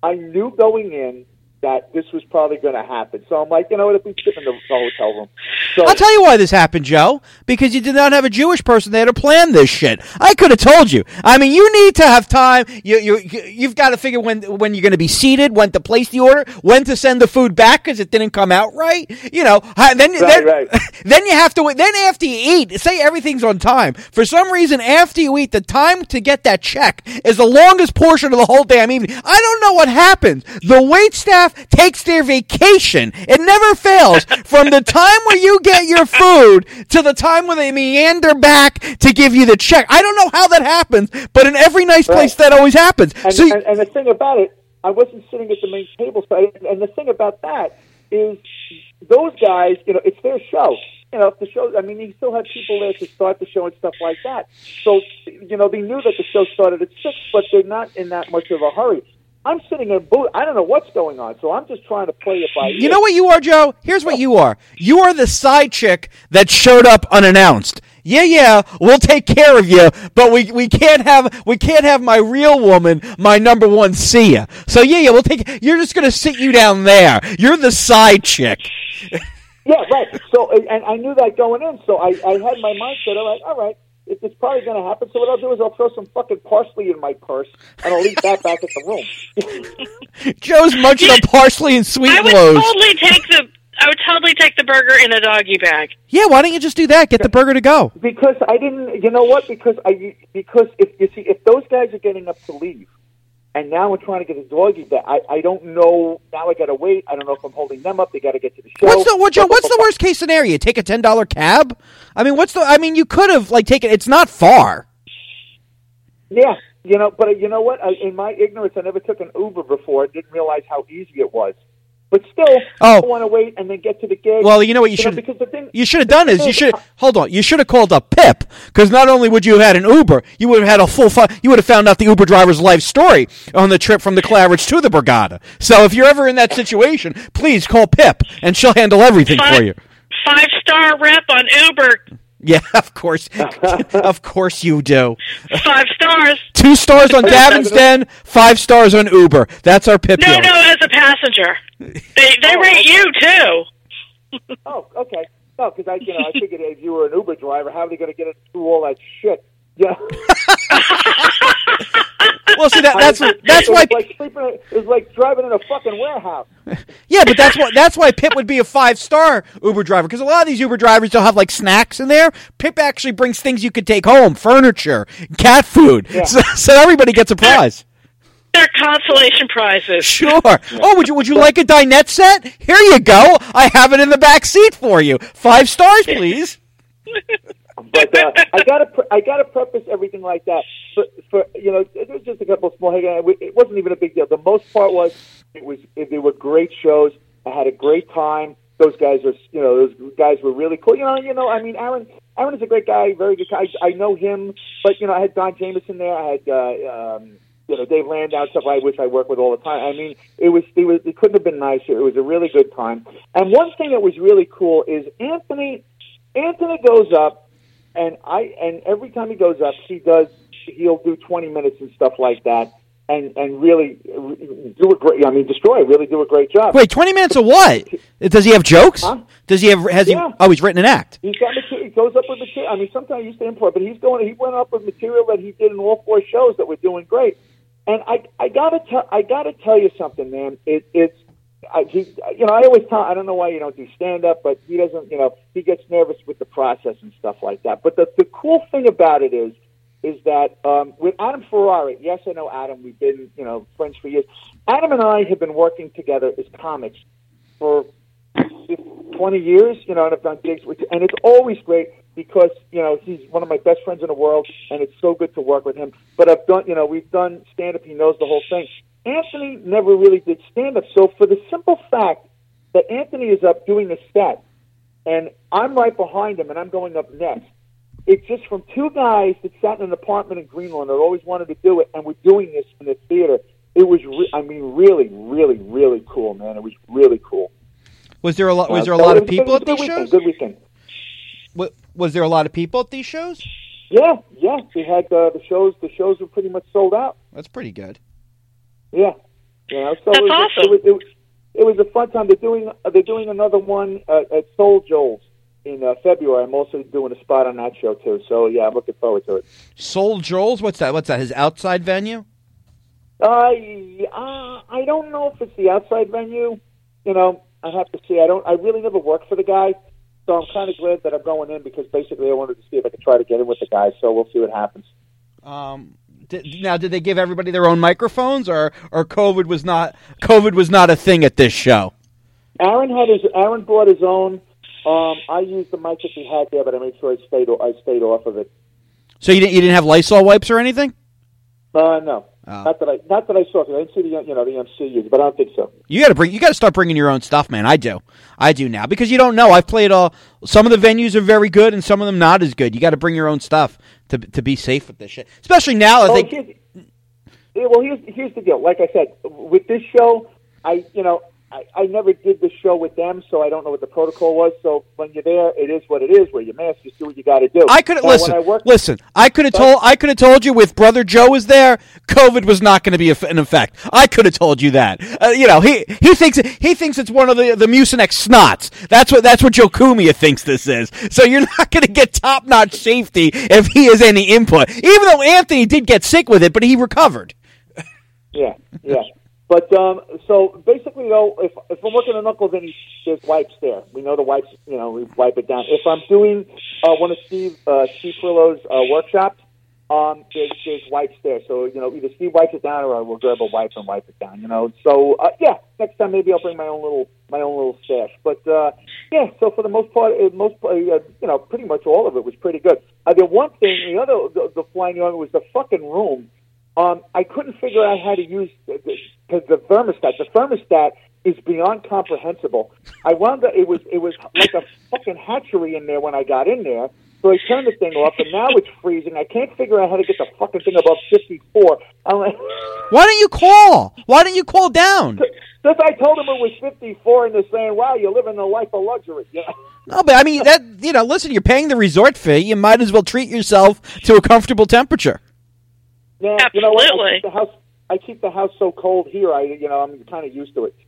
that this was probably going to happen. So I'm like, if we sit in the hotel room. So, I'll tell you why this happened, Joe. Because you did not have a Jewish person there to plan this shit. I could have told you. I mean, you need to have time. You've got to figure when you're going to be seated, when to place the order, when to send the food back because it didn't come out right. Then you have to. Then after you eat, say everything's on time. For some reason, after you eat, the time to get that check is the longest portion of the whole damn evening. I don't know what happens. The wait staff takes their vacation. It never fails. From the time where you get your food to the time when they meander back to give you the check. I don't know how that happens, but in every nice place that always happens. And the thing about it, I wasn't sitting at the main table, and the thing about that is those guys, it's their show. If the show, he still had people there to start the show and stuff like that. So, they knew that the show started at 6, but they're not in that much of a hurry. I'm sitting in a booth. I don't know what's going on, so I'm just trying to play it by ear. You know what you are, Joe? Here's what you are. You are the side chick that showed up unannounced. Yeah, we'll take care of you, but we can't have my real woman, my number one, see ya. So yeah, we'll take. You're just gonna sit you down there. You're the side chick. Yeah, right. So, and I knew that going in, so I had my mindset. All right. It's probably going to happen. So what I'll do is I'll throw some fucking parsley in my purse, and I'll leave that back at the room. Joe's munching on parsley and sweet I would loaves. totally take the burger in a doggy bag. Yeah, why don't you just do that? Get the burger to go. Because I didn't. You know what? Because if those guys are getting up to leave, and now we're trying to get a doggy bag, I don't know. Now I got to wait. I don't know if I'm holding them up. They got to get to the show. What's the worst case scenario? Take a $10 cab? I mean, you could have taken. It's not far. Yeah, but you know what? In my ignorance, I never took an Uber before. I didn't realize how easy it was. But still, I want to wait and then get to the gig. Well, you know what you should have done is you should have called up Pip, because not only would you have had an Uber, you would have had you would have found out the Uber driver's life story on the trip from the Claridge to the Borgata. So if you're ever in that situation, please call Pip and she'll handle everything for you. 5-star rep on Uber. Yeah, of course. Of course you do. 5 stars. 2 stars on Davin's Den, 5 stars on Uber. That's our Pip. No, as a passenger. They rate you, too. Oh, okay. No, because I figured if you were an Uber driver, how are they going to get it through all that shit? Yeah. Well, see, that's why it was like driving in a fucking warehouse. Yeah, but that's why Pip would be a 5-star Uber driver, because a lot of these Uber drivers don't have snacks in there. Pip actually brings things you could take home, furniture, cat food, so everybody gets a prize. They're consolation prizes. Sure. Oh, would you like a dinette set? Here you go. I have it in the back seat for you. 5 stars, please. But I gotta preface everything like that. For it was just a couple of small. It wasn't even a big deal. The most part was they were great shows. I had a great time. Those guys were really cool. I mean, Aaron is a great guy, very good guy. I know him, but I had Don Jameson there. I had Dave Landau, stuff which I work with all the time. I mean, it couldn't have been nicer. It was a really good time. And one thing that was really cool is Anthony goes up. And every time he goes up, he'll do 20 minutes and stuff like that, and really do really do a great job. Wait, 20 minutes of what? Does he have jokes? Huh? Does he have? He's written an act. He's got material. He goes up with material. I mean, sometimes he used to import, but he went up with material that he did in all 4 shows that were doing great. And I gotta tell you something, man. I always tell. I don't know why you don't do stand up, but he doesn't. He gets nervous with the process and stuff like that. But the cool thing about it is that with Adam Ferrari, yes, I know Adam. We've been friends for years. Adam and I have been working together as comics for 20 years. And I've done gigs with, and it's always great because he's one of my best friends in the world, and it's so good to work with him. But we've done stand up. He knows the whole thing. Anthony never really did stand-up, so for the simple fact that Anthony is up doing a set, and I'm right behind him, and I'm going up next, it's just from 2 guys that sat in an apartment in Greenland that always wanted to do it, and we're doing this in the theater. It was, really, really, really cool, man. It was really cool. Was there a lot? Was there a lot of people at these shows? Good weekend. Was there a lot of people at these shows? Yeah. We had the shows. The shows were pretty much sold out. That's pretty good. Yeah, so that's awesome. It was a fun time. They're doing another one at Soul Joel's in February. I'm also doing a spot on that show too. So yeah, I'm looking forward to it. Soul Joel's, what's that? His outside venue? I don't know if it's the outside venue. I have to see. I really never worked for the guy, so I'm kind of glad that I'm going in because basically I wanted to see if I could try to get in with the guy. So we'll see what happens. Did they give everybody their own microphones, or COVID was not a thing at this show? Aaron brought his own. I used the mic that he had there, but I made sure I stayed off of it. So you didn't have Lysol wipes or anything? No. Oh. Not that I saw. Cause I didn't see the MC use, but I don't think so. You got to start bringing your own stuff, man. I do now because you don't know. I've played some of the venues are very good and some of them not as good. You got to bring your own stuff to be safe with this shit, especially now. I think. Here's the deal. Like I said, with this show, I never did the show with them, so I don't know what the protocol was. So when you're there, it is what it is. Wear your mask, just do what you got to do. I could listen. I could have told you with Brother Joe was there, COVID was not going to be in effect. I could have told you that. He thinks it's one of the Mucinex snots. That's what Joe Cumia thinks this is. So you're not going to get top notch safety if he has any input. Even though Anthony did get sick with it, but he recovered. Yeah. But so basically, though, if I'm working on Uncle Vinny's, there's wipes there. We know the wipes. We wipe it down. If I'm doing one of Steve Frillo's workshops, there's wipes there. So either Steve wipes it down or I will grab a wipe and wipe it down. So next time maybe I'll bring my own little stash. But so for the most part, pretty much all of it was pretty good. The one thing, the flying on was the fucking room. I couldn't figure out how to use the thermostat. The thermostat is beyond comprehensible. I wound up, it was like a fucking hatchery in there when I got in there. So I turned the thing off, and now it's freezing. I can't figure out how to get the fucking thing above 54. I'm like, why don't you call? Why don't you call down? Because I told them it was 54, and they're saying, wow, you're living a life of luxury. No, but I mean, listen, you're paying the resort fee. You might as well treat yourself to a comfortable temperature. Yeah, absolutely. I keep the house so cold here. I'm kind of used to it.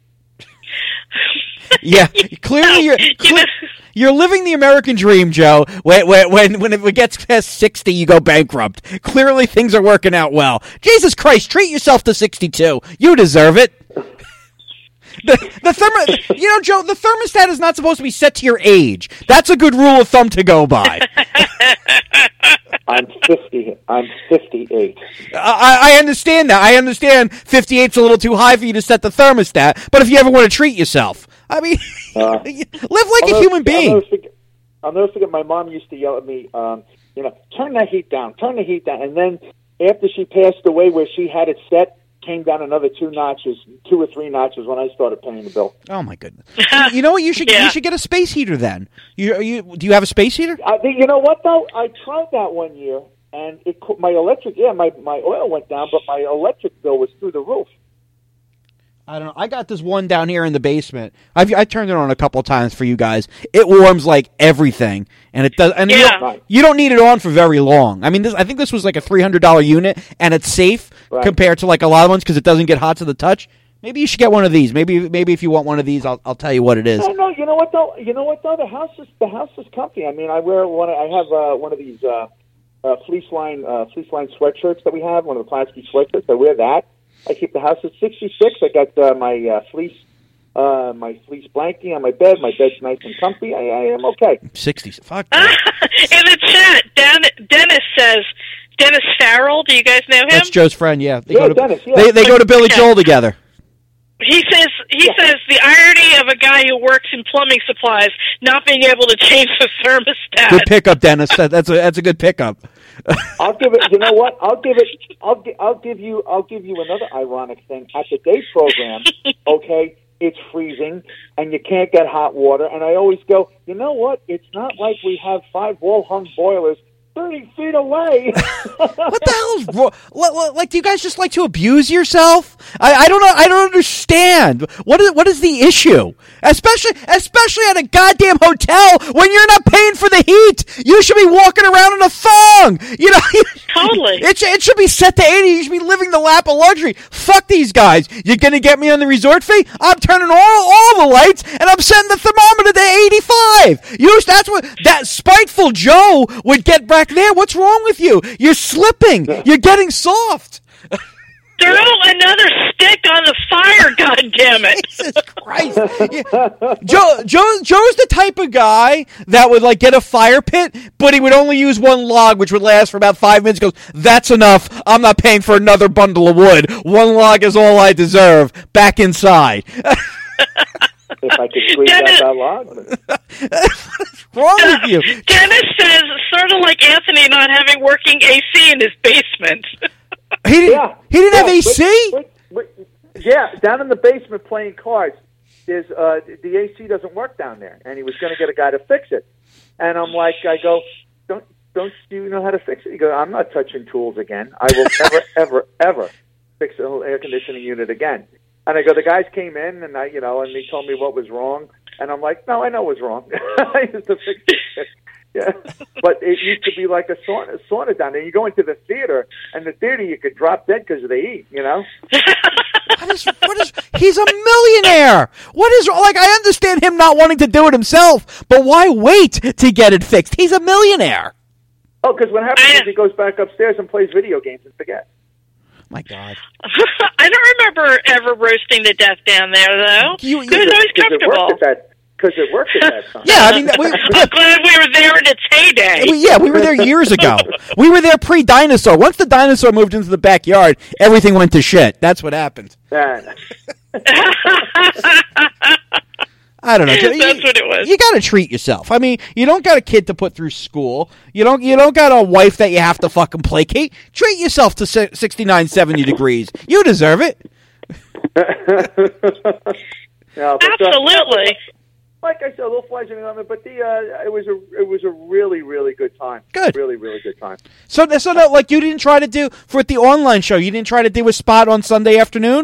Yeah, clearly you're living the American dream, Joe. When it gets past 60, you go bankrupt. Clearly, things are working out well. Jesus Christ, treat yourself to 62. You deserve it. Joe, the thermostat is not supposed to be set to your age. That's a good rule of thumb to go by. I'm 50. I'm 58. I understand that. I understand 58's a little too high for you to set the thermostat. But if you ever want to treat yourself, I mean, live like a human being. I'll never forget. My mom used to yell at me, turn the heat down, and then after she passed away, where she had it set, came down another 2 or 3 notches when I started paying the bill. Oh my goodness! You know what? You should get a space heater then. Do you have a space heater? You know what though? I tried that one year, and my oil went down, but my electric bill was through the roof. I don't know. I got this one down here in the basement. I turned it on a couple of times for you guys. It warms like everything, and it does. And you don't need it on for very long. I mean, I think this was like a $300 unit, and it's safe compared to like a lot of ones because it doesn't get hot to the touch. Maybe you should get one of these. Maybe if you want one of these, I'll tell you what it is. No. You know what though? The house is comfy. I mean, I wear one. I have one of these fleece line sweatshirts that we have. One of the plastic sweatshirts. I wear that. I keep the house at 66. I got my fleece blankie on my bed. My bed's nice and comfy. I am okay. 60. Fuck. In the chat, Dennis Farrell. Do you guys know him? That's Joe's friend. Yeah. They go to Billy Joel together. He says the irony of a guy who works in plumbing supplies not being able to change the thermostat. Good pickup, Dennis. That's a good pickup. I'll give it. You know what? I'll give you another ironic thing. At the day program, okay, it's freezing and you can't get hot water. And I always go, you know what? It's not like we have 5 wall-hung boilers 30 feet away. What the hell is wrong? Like, do you guys just like to abuse yourself? I don't know. I don't understand. What is the issue? Especially at a goddamn hotel when you're not paying for the heat. You should be walking around in a thong. Totally. It should be set to 80. You should be living the lap of luxury. Fuck these guys. You're gonna get me on the resort fee? I'm turning all the lights and I'm setting the thermometer to 85. That's what that spiteful Joe would get back there. What's wrong with you? You're slipping. You're getting soft. Throw another stick on the fire, goddammit. Jesus Christ. Yeah. Joe's the type of guy that would like get a fire pit, but he would only use one log, which would last for about 5 minutes. He goes, that's enough. I'm not paying for another bundle of wood. One log is all I deserve. Back inside. If I could squeeze out that log. What's wrong with you? Dennis says, sort of like Anthony not having working AC in his basement. He didn't have AC? Yeah, down in the basement playing cards. There's the AC doesn't work down there, and he was going to get a guy to fix it. And I go, don't you know how to fix it? He goes, I'm not touching tools again. I will never, ever, ever fix a whole air conditioning unit again. And I go, the guys came in, and and they told me what was wrong. And I'm like, no, I know what's wrong. I used to fix it. Yeah, but it used to be like a sauna down there. You go into the theater, and the theater you could drop dead because of the heat. What is? He's a millionaire. What is like? I understand him not wanting to do it himself, but why wait to get it fixed? He's a millionaire. Oh, because what happens is he goes back upstairs and plays video games and forgets. My God. I don't remember ever roasting to death down there, though. It was always comfortable. Because it worked at that time. Yeah, I mean, I'm glad we were there in its heyday. We were there years ago. We were there pre-dinosaur. Once the dinosaur moved into the backyard, everything went to shit. That's what happened. Man. I don't know. That's what it was. You got to treat yourself. I mean, you don't got a kid to put through school. You don't got a wife that you have to fucking placate. Treat yourself to 69, 70 degrees. You deserve it. Absolutely. Like I said, a little flies in the oven, but it was a really, really good time. Good, really, really good time. So like you didn't try to do for the online show. You didn't try to do a spot on Sunday afternoon.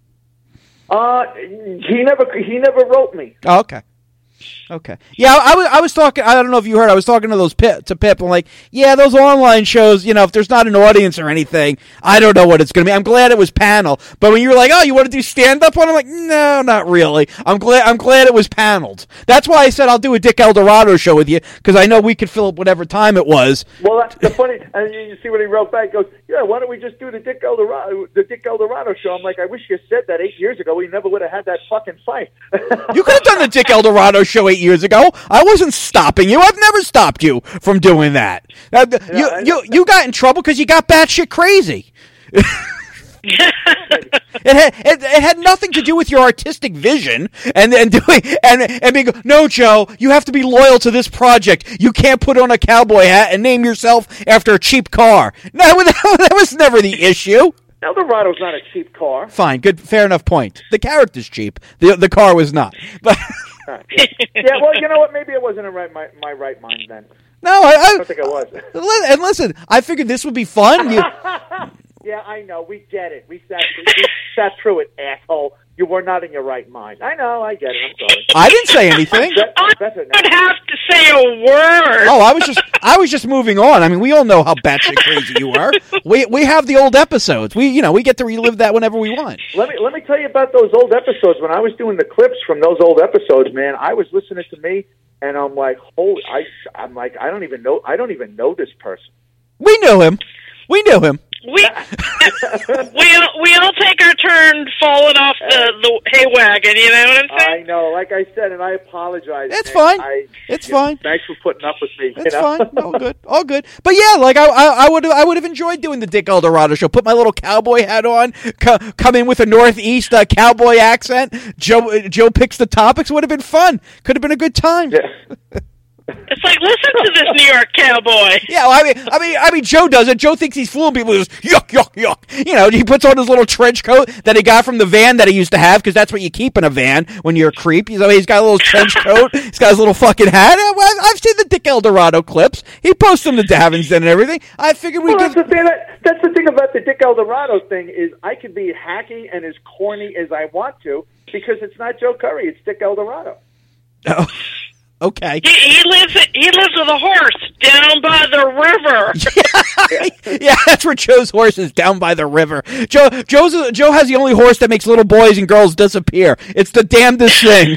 He never wrote me. Oh, okay. Yeah, I was talking. I don't know if you heard. I was talking to Pip. I'm like, yeah, those online shows. If there's not an audience or anything, I don't know what it's going to be. I'm glad it was panel. But when you were like, oh, you want to do stand up one? I'm like, no, not really. I'm glad it was paneled. That's why I said I'll do a Dick Eldorado show with you because I know we could fill up whatever time it was. Well, that's the funny. And you see what he wrote back. He goes, yeah, why don't we just do the Dick Eldorado show? I'm like, I wish you said that 8 years ago. We never would have had that fucking fight. You could have done the Dick Eldorado show 8 years ago. I wasn't stopping you. I've never stopped you from doing that. You got in trouble because you got batshit crazy. It had nothing to do with your artistic vision and doing and being, no, Joe, you have to be loyal to this project. You can't put on a cowboy hat and name yourself after a cheap car. No, that was never the issue. Eldorado's not a cheap car. Fine, good, fair enough point. The character's cheap. The car was not. But yeah, well, you know what? Maybe I wasn't in my right mind then. No, I don't think I was. And listen, I figured this would be fun. Yeah, I know. We get it. We sat through it, asshole. You were not in your right mind. I know. I get it. I'm sorry. I didn't say anything. I don't have to say a word. Oh, I was just moving on. I mean, we all know how batshit crazy you are. We have the old episodes. We get to relive that whenever we want. Let me tell you about those old episodes. When I was doing the clips from those old episodes, man, I was listening to me, and I'm like, holy! I'm like, I don't even know this person. We knew him. We We all take our turn falling off the hay wagon. You know what I'm saying? I know. Like I said, and I apologize. It's fine. It's fine. Thanks for putting up with me. It's fine. All good. But yeah, like I would have enjoyed doing the Dick Eldorado show. Put my little cowboy hat on. Come in with a Northeast cowboy accent. Joe picks the topics. Would have been fun. Could have been a good time. Yeah. It's like, listen to this New York cowboy. Yeah, well, I mean, Joe does it. Joe thinks he's fooling people. He goes, yuck, yuck, yuck. You know, he puts on his little trench coat that he got from the van that he used to have, because that's what you keep in a van when you're a creep. He's got a little trench coat. He's got his little fucking hat. I've seen the Dick Eldorado clips. He posts them to Davins Den and everything. I figured we could. That's the thing about the Dick Eldorado thing is I can be hacky and as corny as I want to because it's not Joe Curry. It's Dick Eldorado. Oh. Okay. He lives with a horse down by the river. Yeah, that's where Joe's horse is, down by the river. Joe has the only horse that makes little boys and girls disappear. It's the damnedest thing.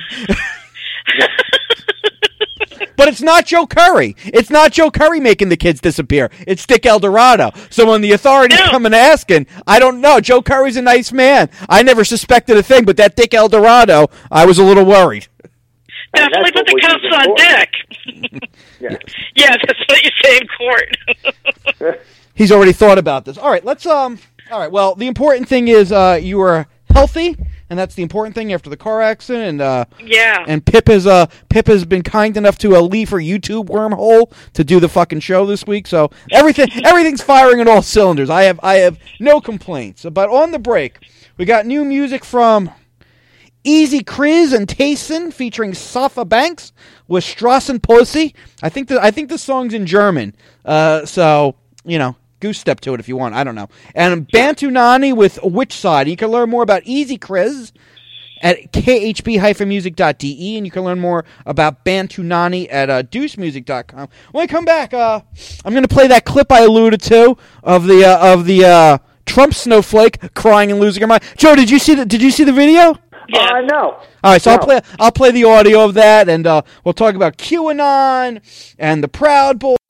But it's not Joe Curry. It's not Joe Curry making the kids disappear. It's Dick Eldorado. So when the authorities come and asking, I don't know. Joe Curry's a nice man. I never suspected a thing, but that Dick Eldorado, I was a little worried. Definitely put the cuffs on Dick. Yeah, that's what you say in court. He's already thought about this. All right, let's all right, well, the important thing is you are healthy, and that's the important thing after the car accident. And and Pip has been kind enough to leave her YouTube wormhole to do the fucking show this week. So everything's firing on all cylinders. I have no complaints. But on the break, we got new music from Easy Kriz and Tayson featuring Safa Banks with Strassen Pussy. I think the song's in German. So, you know, goose step to it if you want. I don't know. And Bantu Nani with Which Side. You can learn more about Easy Kriz at khb-music.de, and you can learn more about Bantu Nani at deucemusic.com. When I come back, I'm going to play that clip I alluded to of the Trump snowflake crying and losing her mind. Joe, did you see the video? Yeah. No. All right, so I'll play the audio of that, and we'll talk about QAnon and the Proud Boys.